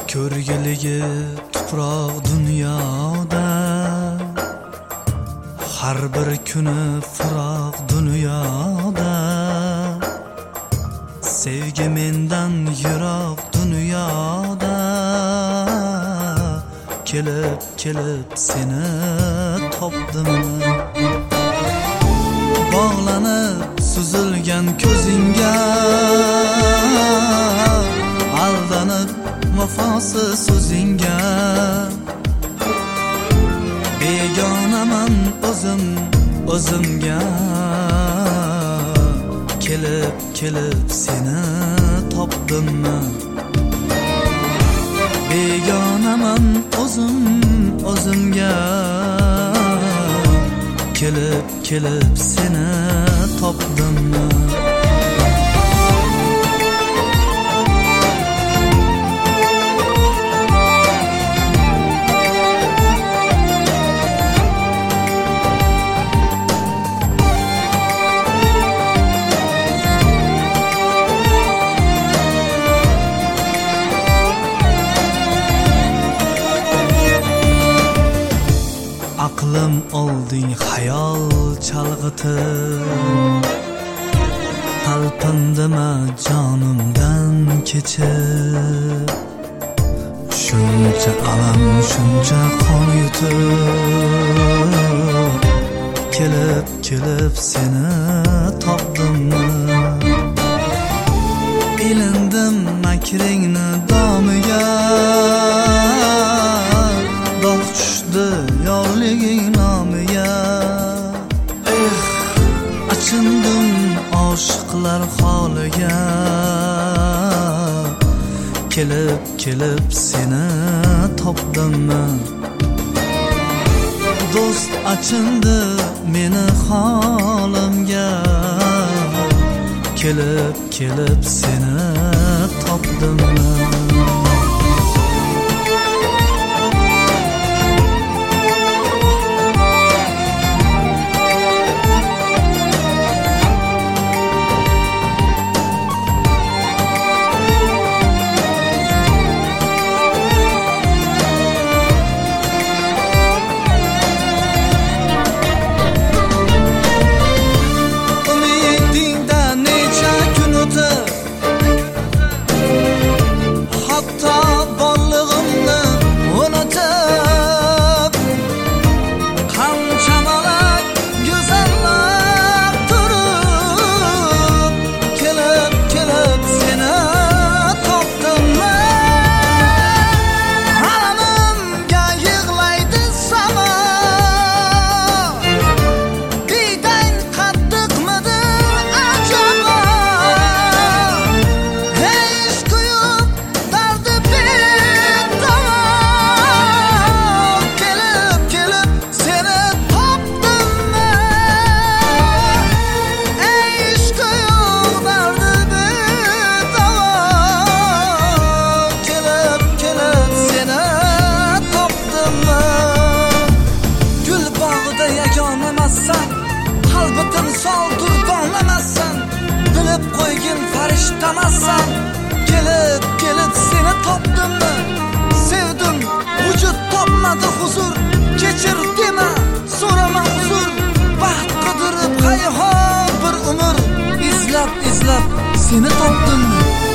Ko'rgiligi tuproq dunyoda, har bir kuni firoq dunyoda. Sevgi mendan yiroq dunyoda, kelib kelib seni topdim. Bog'lanib suzilgan ko'zingga, aldanib vafosiz so'zingga. Begonaman o'zimga, kelib kelib seni topdim. Begonaman o'zimga, kelib kelib seni topdim. Aqlim olding hayol chalg'itib, talpindima jonimdan kechib. Shuncha alam, shuncha qon yutib, kelib kelib seni topdim. Ilindim makringni domiga, dog' tushdi yorliging nomiga. Achindim oshiqlar holiga, kelib kelib seni topdim. Do'st achindi meni holimga, kelib kelib seni topdim. Qalbitim soldur donlamassan, bilib qo'ygin farishtamasan. Kelib kelib seni topdimmi? Sevdim, vujud topmadi huzur. Kechir dema, so'rama huzur. Baxt qidirib hayhot bir umr, izlab izlab seni topdimmi?